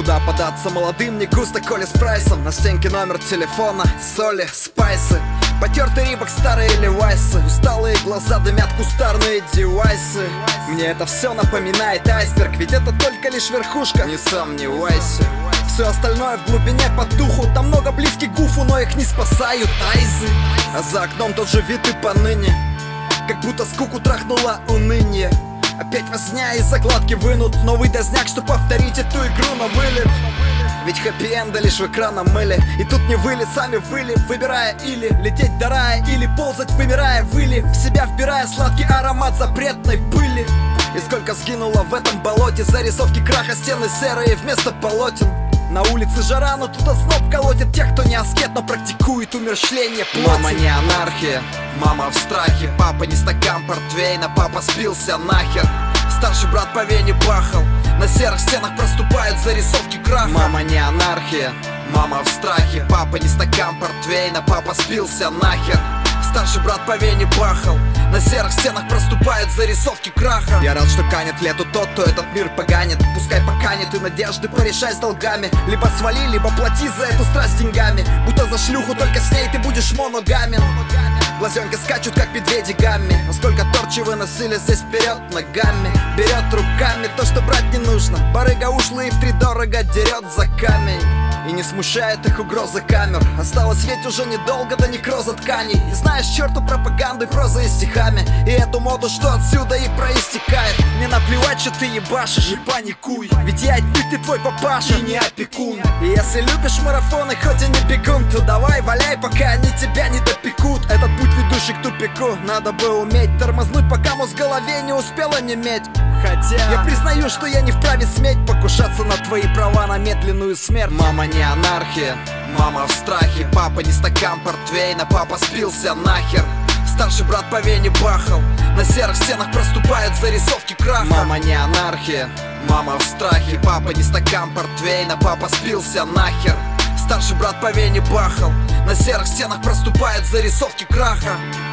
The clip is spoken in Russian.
Куда податься молодым, не густо, коли с прайсом. На стенке номер телефона, соли, спайсы, потертый рибок, старые левайсы. Усталые глаза дымят кустарные девайсы. Мне это все напоминает айсберг, ведь это только лишь верхушка, не сомневайся. Все остальное в глубине под духу. Там много близких гуфу, но их не спасают айзы. А за окном тот же вид и поныне, как будто скуку трахнуло уныние. Опять возня из закладки вынут новый дозняк, что повторить эту игру на вылет. Ведь хэппи-энда лишь в экраном мыле. И тут не вылет, сами выли, выбирая или лететь до рая, или ползать, вымирая выли, в себя вбирая сладкий аромат запретной пыли. И сколько сгинуло в этом болоте, зарисовки краха, стены серые вместо полотен. На улице жара, но тут озноб колотит тех, кто не аскет, но практикует умерщвление плоти. Мама не анархия, мама в страхе. Папа не стакан портвейна, папа спился нахер. Старший брат по вене бахал, на серых стенах проступают зарисовки краха. Мама не анархия, мама в страхе. Папа не стакан портвейна, папа спился нахер. Старший брат по вене бахал, на серых стенах проступают зарисовки краха. Я рад, что канет лету тот, кто этот мир поганит. Пускай поканет и надежды порешай с долгами. Либо свали, либо плати за эту страсть деньгами. Будто за шлюху, только с ней ты будешь моногамен. Глазенки скачут, как медведи гамми. А сколько торчи выносили здесь вперед ногами. Берет руками то, что брать не нужно. Барыга ушлый и втридорого дерет за камень. И не смущает их угрозы камер. Осталось ведь уже недолго до некроза тканей. И знаешь черту пропаганды прозой и стихами. И эту моду, что отсюда и проистекает. Мне наплевать, что ты ебашишь, не паникуй. Ведь я отнюдь не твой папаша и не опекун. И если любишь марафоны, хоть и не бегун, то давай валяй, пока они тебя не допекут. Этот путь, ведущий к тупику, надо бы уметь тормознуть, пока мозг в голове не успела неметь. Хотя я признаю, что я не вправе сметь покушаться на твои права, на медленную смерть. Мама не анархия, мама в страхе. Папа не стакан портвейна, папа спился нахер. Старший брат по вене бахал, на серых стенах проступают зарисовки краха. Мама не анархия, мама в страхе. Папа не стакан портвейна, папа спился нахер. Старший брат по вене бахал, на серых стенах проступают зарисовки краха.